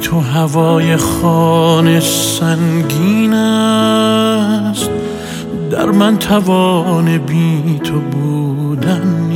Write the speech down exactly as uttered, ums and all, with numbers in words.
تو هوای خانه سنگین است، در من توان بی تو بودن